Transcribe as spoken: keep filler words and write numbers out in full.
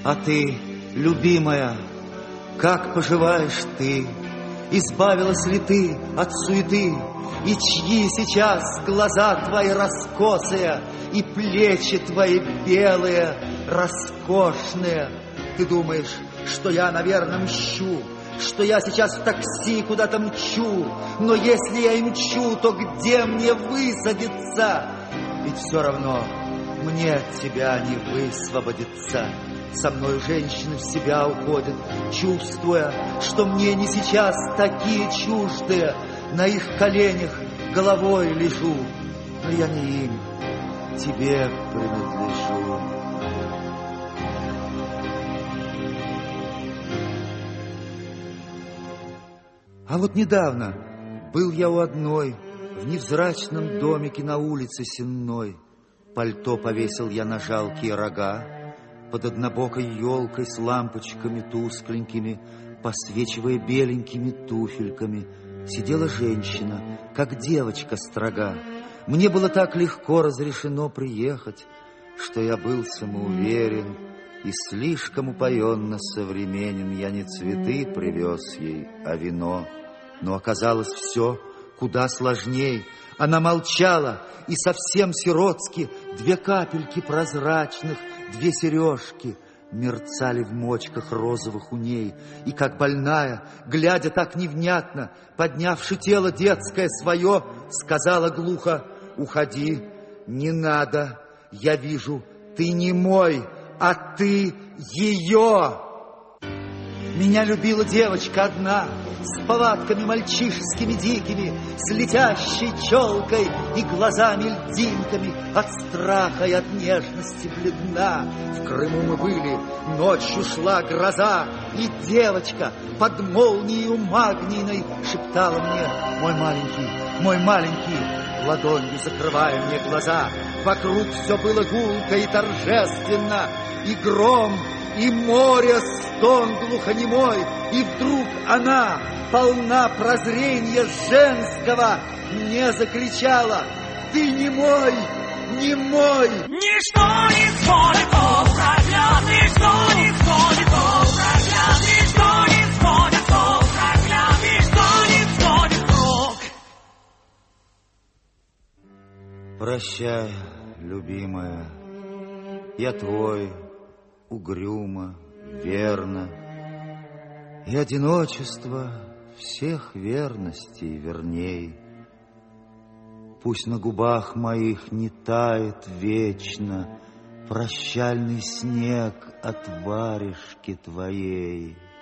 А ты, любимая, как поживаешь ты? Избавилась ли ты от суеты? И чьи сейчас глаза твои раскосые, и плечи твои белые, роскошные? Ты думаешь, что я, наверное, мщу, что я сейчас в такси куда-то мчу, но если я и мчу, то где мне высадиться? Ведь все равно мне от тебя не высвободиться. Со мною женщины в себя уходят, чувствуя, что мне не сейчас такие чуждые. На их коленях головой лежу, но я не им, тебе принадлежу. А вот недавно был я у одной в невзрачном домике на улице Сенной. Пальто повесил я на жалкие рога, под однобокой елкой с лампочками тускленькими, посвечивая беленькими туфельками, сидела женщина, как девочка строга. Мне было так легко разрешено приехать, что я был самоуверен и слишком упоенно современен. Я не цветы привез ей, а вино. Но оказалось все куда сложней. Она молчала, и совсем сиротски две капельки прозрачных, две сережки мерцали в мочках розовых у ней. И как больная, глядя так невнятно, поднявши тело детское свое, сказала глухо: уходи, не надо, я вижу, ты не мой, а ты ее. Меня любила девочка одна, с повадками мальчишескими дикими, с летящей челкой и глазами льдинками, от страха и от нежности бледна. В Крыму мы были, ночью шла гроза, и девочка под молнией магнийной шептала мне: мой маленький, мой маленький, ладонью закрывая мне глаза. Вокруг все было гулко и торжественно, и гром, и море, стон глухонемой, и вдруг она, полна прозрения женского, мне закричала: ты не мой, не мой. Ничто не сходит, о, проклятый, что не сходит, о, проклятый, что не сходит, о, проклятый, что не сходит, о. Прощай, любимая, я твой, угрюмо, верно, и одиночество всех верностей верней. Пусть на губах моих не тает вечно прощальный снег от варежки твоей.